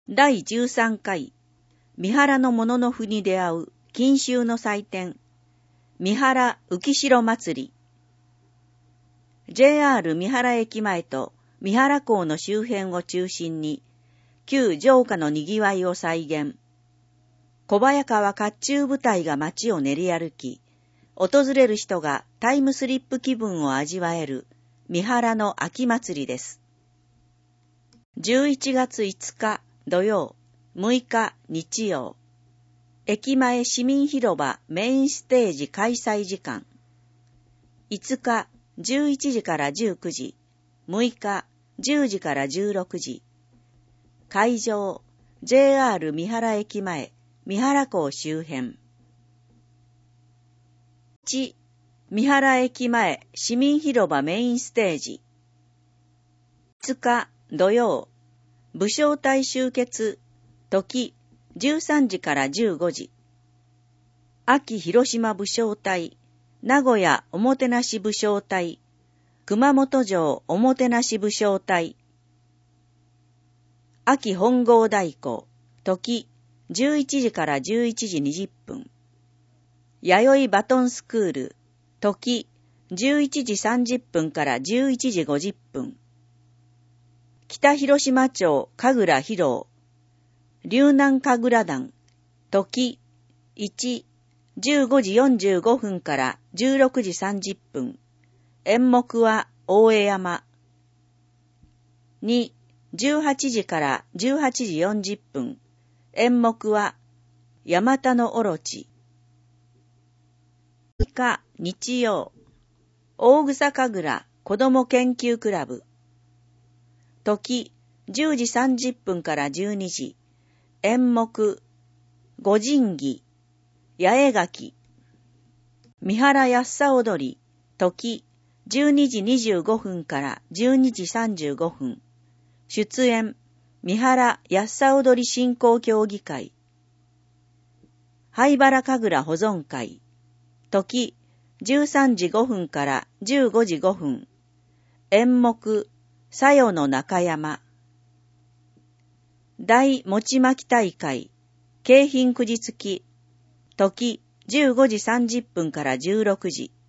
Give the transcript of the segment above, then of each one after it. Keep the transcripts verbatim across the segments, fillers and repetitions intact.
だいじゅうさんかい、三原のもののふに出会う金秋の祭典、三原浮城祭り。ジェイアール 三原駅前と三原港の周辺を中心に、旧城下の賑わいを再現。小早川甲冑部隊が街を練り歩き、訪れる人がタイムスリップ気分を味わえる三原の秋祭りです。じゅういちがついつか土曜、むいか日曜。駅前市民広場メインステージ開催時間。いつかじゅういちじからじゅうくじ、むいかじゅうじからじゅうろくじ。会場、ジェイアール 三原駅前、三原港周辺。いち、三原駅前市民広場メインステージ。いつか土曜、武将隊集結、時じゅうさんじからじゅうごじ。秋広島武将隊、名古屋おもてなし武将隊、熊本城おもてなし武将隊。秋本郷太鼓、時じゅういちじからじゅういちじにじゅっぷん。弥生バトンスクール、時じゅういちじさんじゅっぷんからじゅういちじごじゅっぷん。北広島町神楽披露、龍南神楽団、時いち、じゅうごじよんじゅうごふんからじゅうろくじさんじゅっぷん。演目は大江山。に、じゅうはちじからじゅうはちじよんじゅっぷん。演目は山田のオロチ。みっか日曜、大草神楽子ども研究クラブ。時じゅうじさんじゅっぷんからじゅうにじ。演目御神儀、八重垣。三原安さ踊り、時じゅうにじにじゅうごふんからじゅうにじさんじゅうごふん。出演、三原安さ踊り振興協議会。灰原神楽保存会。時じゅうさんじごふんからじゅうごじごふん。演目、さよの中山。大餅巻き大会、景品くじ付き。時じゅうごじさんじゅっぷんからじゅうろくじ。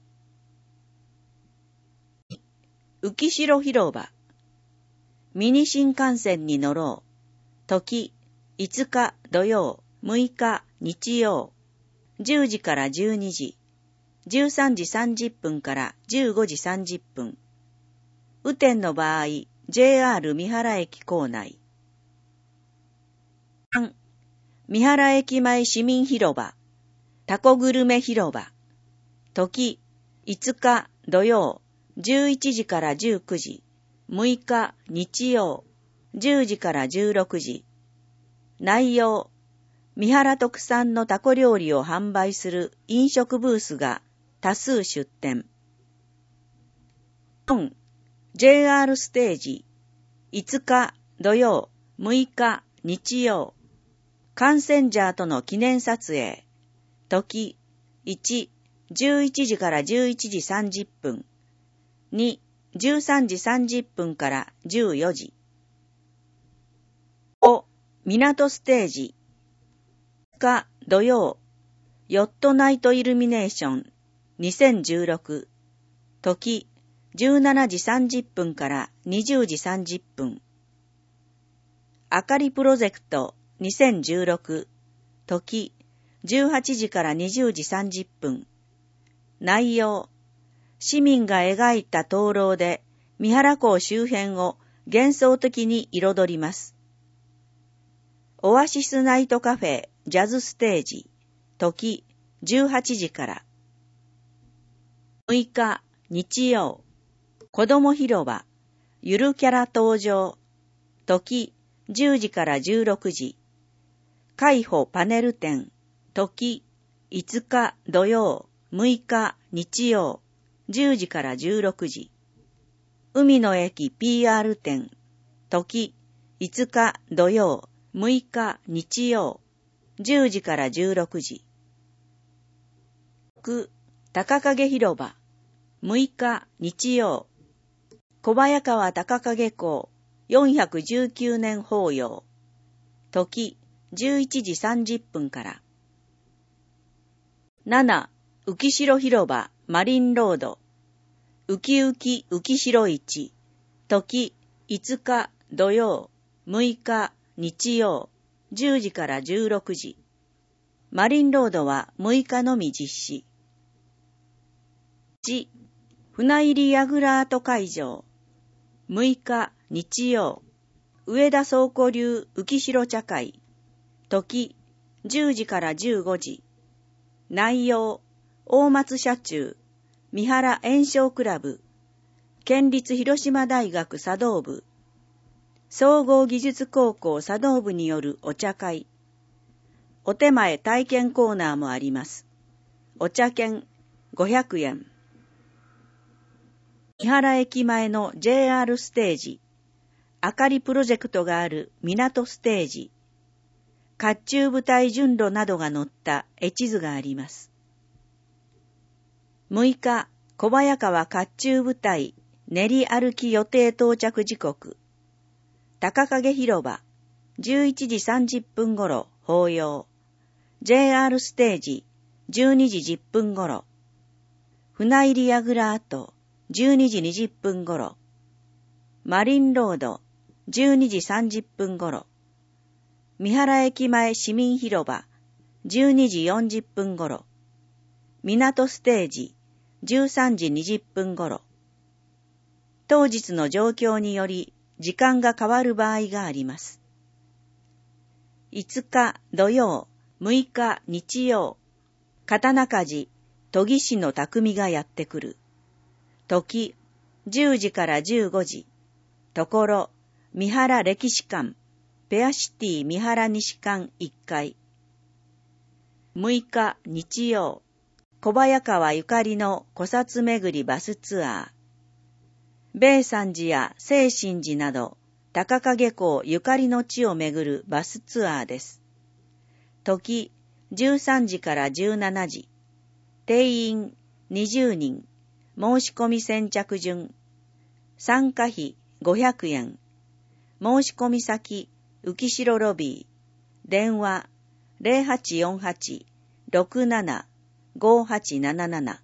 浮城広場。ミニ新幹線に乗ろう。時いつか土曜、むいか日曜。じゅうじからじゅうにじ。じゅうさんじさんじゅっぷんからじゅうごじさんじゅっぷん。雨天の場合、ジェイアール 三原駅構内。さん、三原駅前市民広場、タコグルメ広場。時いつか土曜、じゅういちじからじゅうくじ。むいか日曜、じゅうじからじゅうろくじ。内容、三原特産のタコ料理を販売する飲食ブースが多数出店。よん、ジェイアール ステージ、いつか土曜、むいか日曜。カンセンジャーとの記念撮影。時いち、じゅういちじからじゅういちじさんじゅっぷん。に、じゅうさんじさんじゅっぷんからじゅうよじ。ご、港ステージ。いつか土曜、ヨットナイトイルミネーションにせんじゅうろく。時じゅうしちじさんじゅっぷんからにじゅうじさんじゅっぷん。あかりプロジェクトにせんじゅうろく。時じゅうはちじからにじゅうじさんじゅっぷん。内容、市民が描いた灯籠で三原港周辺を幻想的に彩ります。オアシスナイトカフェジャズステージ。時じゅうはちじから。むいか日曜、子ども広場、ゆるキャラ登場。時じゅうじからじゅうろくじ。海保パネル展。時いつか土曜、むいか日曜。じゅうじからじゅうろくじ。海の駅 ピーアール 展。時いつか土曜、むいか日曜。じゅうじからじゅうろくじ。ろく、高影広場。むいか日曜。小早川高影港よんひゃくじゅうきゅうねん法要。 時じゅういちじさんじゅっぷんから。なな、浮城広場マリンロード、ウキウキ浮城市、時いつか土曜、むいか日曜、じゅうじからじゅうろくじ。マリンロードはむいかのみ実施。いち、船入りヤグラート会場、むいか日曜、上田倉庫流浮城茶会、時じゅうじからじゅうごじ。内容、大松社中、三原演唱クラブ、県立広島大学茶道部、総合技術高校茶道部によるお茶会。お手前体験コーナーもあります。お茶券ごひゃくえん。三原駅前の ジェイアール ステージ、あかりプロジェクトがある港ステージ、甲冑部隊順路などが載った絵地図があります。むいか、小早川甲冑部隊練り歩き予定到着時刻。高影広場、じゅういちじさんじゅっぷん頃、法要。ジェイアール ステージ、じゅうにじじゅっぷん頃。船入りやぐら跡、じゅうにじにじゅっぷん頃。マリンロード、じゅうにじさんじゅっぷん頃。三原駅前市民広場、じゅうにじよんじゅっぷん頃。港ステージ、じゅうさんじにじゅっぷん頃。当日の状況により時間が変わる場合があります。いつか土曜、むいか日曜、刀鍛冶、研ぎ師の匠がやってくる。時、じゅうじからじゅうごじ。ところ、三原歴史館、ペアシティ三原西館いっかい。むいか日曜、小早川ゆかりの古刹巡りバスツアー。米山寺や清心寺など、高影港ゆかりの地を巡るバスツアーです。時、じゅうさんじからじゅうしちじ。定員にじゅうにん。申し込み先着順。参加費ごひゃくえん。申し込み先、浮城ロビー。電話ゼロはちよんはち ろくなな ごはちなななな。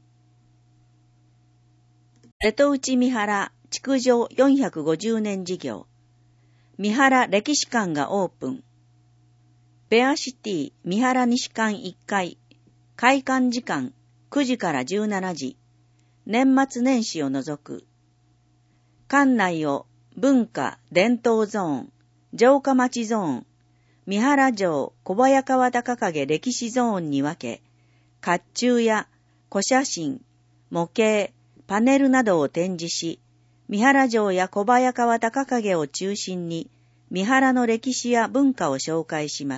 瀬戸内三原築城よんひゃくごじゅうねん事業。三原歴史館がオープン。ペアシティ三原西館いっかい。開館時間くじからじゅうしちじ。年末年始を除く。館内を文化伝統ゾーン、城下町ゾーン、三原城小早川高影歴史ゾーンに分け、甲冑や古写真、模型、パネルなどを展示し、三原城や小早川高影を中心に三原の歴史や文化を紹介します。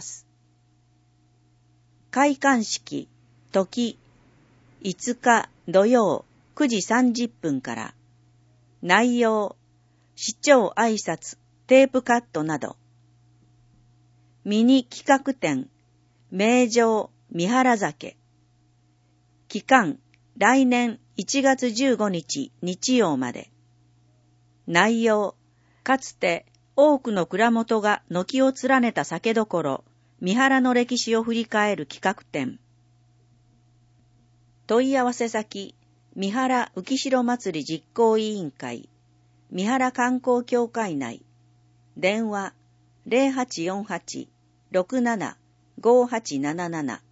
開館式、時、いつか土曜くじさんじゅっぷんから。内容、市長挨拶、テープカットなど。ミニ企画展、名城三原酒。期間、来年いちがつじゅうごにち日曜まで。内容、かつて多くの蔵元が軒を連ねた酒どころ、三原の歴史を振り返る企画展。問い合わせ先、三原浮城祭り実行委員会、三原観光協会内。電話ゼロはちよんはち ろくなな ごはちなななな。